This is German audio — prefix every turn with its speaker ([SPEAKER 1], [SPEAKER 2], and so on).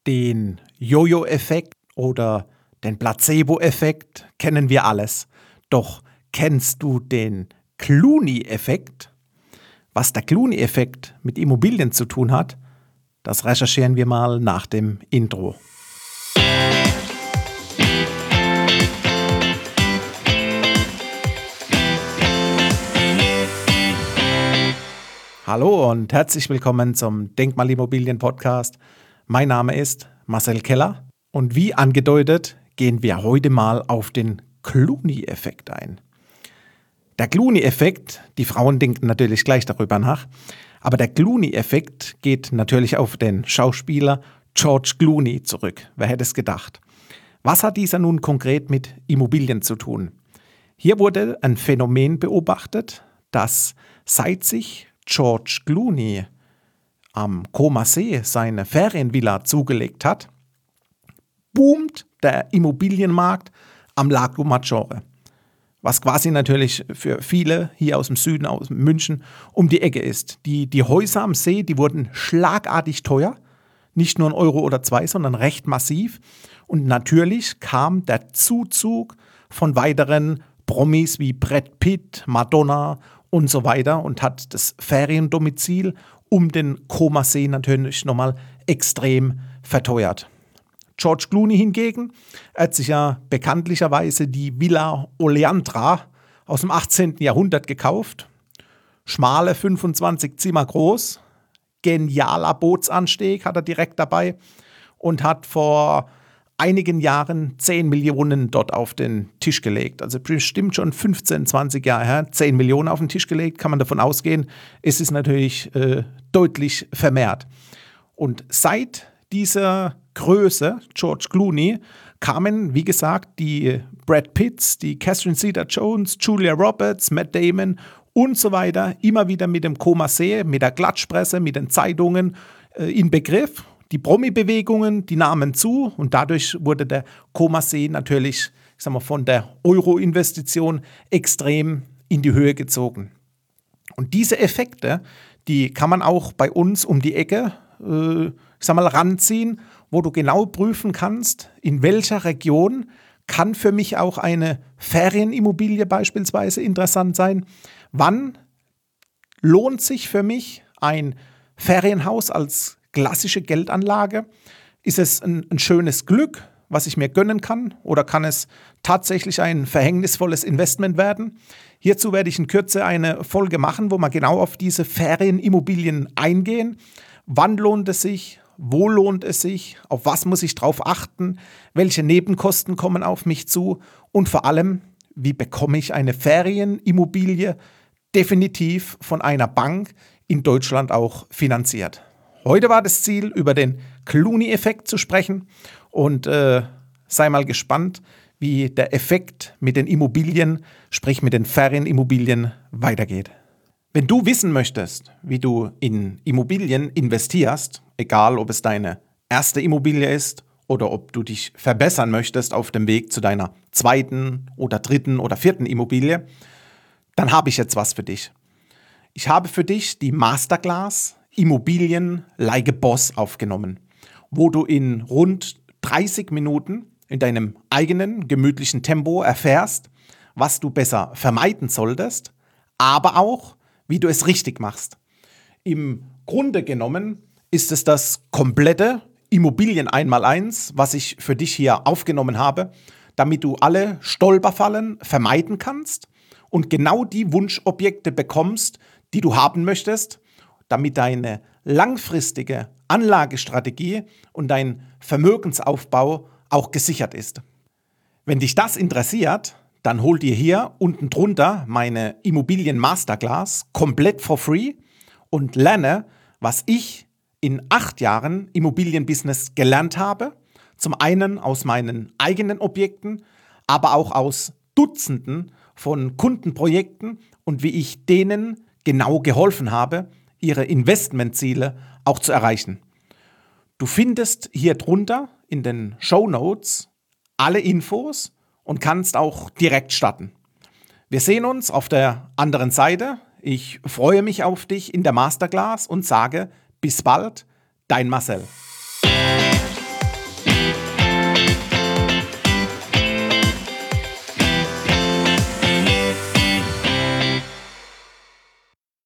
[SPEAKER 1] Den Jojo-Effekt oder den Placebo-Effekt kennen wir alles. Doch kennst du den Clooney-Effekt? Was der Clooney-Effekt mit Immobilien zu tun hat, das recherchieren wir mal nach dem Intro. Hallo und herzlich willkommen zum Denkmalimmobilien-Podcast. Mein Name ist Marcel Keller und wie angedeutet gehen wir heute mal auf den Clooney-Effekt ein. Der Clooney-Effekt, die Frauen denken natürlich gleich darüber nach, aber der Clooney-Effekt geht natürlich auf den Schauspieler George Clooney zurück. Wer hätte es gedacht? Was hat dieser nun konkret mit Immobilien zu tun? Hier wurde ein Phänomen beobachtet, dass seit sich George Clooney am Comer See seine Ferienvilla zugelegt hat, boomt der Immobilienmarkt am Lago Maggiore. Was quasi natürlich für viele hier aus dem Süden, aus München, um die Ecke ist. Die Häuser am See, die wurden schlagartig teuer. Nicht nur 1 Euro oder 2, sondern recht massiv. Und natürlich kam der Zuzug von weiteren Promis wie Brad Pitt, Madonna und so weiter und hat das Feriendomizil um den Comer See natürlich nochmal extrem verteuert. George Clooney hingegen hat sich ja bekanntlicherweise die Villa Oleandra aus dem 18. Jahrhundert gekauft. Schmale 25 Zimmer groß, genialer Bootsansteg hat er direkt dabei und hat vor einigen Jahren 10 Millionen dort auf den Tisch gelegt. Also bestimmt schon 15, 20 Jahre her, 10 Millionen auf den Tisch gelegt, kann man davon ausgehen. Es ist natürlich deutlich vermehrt. Und seit dieser Größe, George Clooney, kamen, wie gesagt, die Brad Pitts, die Catherine Zeta-Jones, Julia Roberts, Matt Damon und so weiter immer wieder mit dem Comer See, mit der Klatschpresse, mit den Zeitungen in Begriff. Die Promi-Bewegungen, die nahmen zu und dadurch wurde der Comer See natürlich, ich sag mal, von der Euro-Investition extrem in die Höhe gezogen. Und diese Effekte, die kann man auch bei uns um die Ecke, ich sag mal, ranziehen, wo du genau prüfen kannst, in welcher Region kann für mich auch eine Ferienimmobilie beispielsweise interessant sein. Wann lohnt sich für mich ein Ferienhaus als klassische Geldanlage? Ist es ein schönes Glück, was ich mir gönnen kann, oder kann es tatsächlich ein verhängnisvolles Investment werden? Hierzu werde ich in Kürze eine Folge machen, wo wir genau auf diese Ferienimmobilien eingehen. Wann lohnt es sich? Wo lohnt es sich? Auf was muss ich drauf achten? Welche Nebenkosten kommen auf mich zu? Und vor allem, wie bekomme ich eine Ferienimmobilie definitiv von einer Bank in Deutschland auch finanziert? Heute war das Ziel, über den Clooney-Effekt zu sprechen und sei mal gespannt, wie der Effekt mit den Immobilien, sprich mit den Ferienimmobilien, weitergeht. Wenn du wissen möchtest, wie du in Immobilien investierst, egal ob es deine erste Immobilie ist oder ob du dich verbessern möchtest auf dem Weg zu deiner 2. oder 3. oder 4. Immobilie, dann habe ich jetzt was für dich. Ich habe für dich die Masterclass Immobilien like a Boss aufgenommen, wo du in rund 30 Minuten in deinem eigenen gemütlichen Tempo erfährst, was du besser vermeiden solltest, aber auch, wie du es richtig machst. Im Grunde genommen ist es das komplette Immobilien 1x1, was ich für dich hier aufgenommen habe, damit du alle Stolperfallen vermeiden kannst und genau die Wunschobjekte bekommst, die du haben möchtest, damit deine langfristige Anlagestrategie und dein Vermögensaufbau auch gesichert ist. Wenn dich das interessiert, dann hol dir hier unten drunter meine Immobilien Masterclass komplett for free und lerne, was ich in 8 Jahren Immobilienbusiness gelernt habe. Zum einen aus meinen eigenen Objekten, aber auch aus Dutzenden von Kundenprojekten und wie ich denen genau geholfen habe, ihre Investmentziele auch zu erreichen. Du findest hier drunter in den Shownotes alle Infos und kannst auch direkt starten. Wir sehen uns auf der anderen Seite. Ich freue mich auf dich in der Masterclass und sage bis bald, dein Marcel.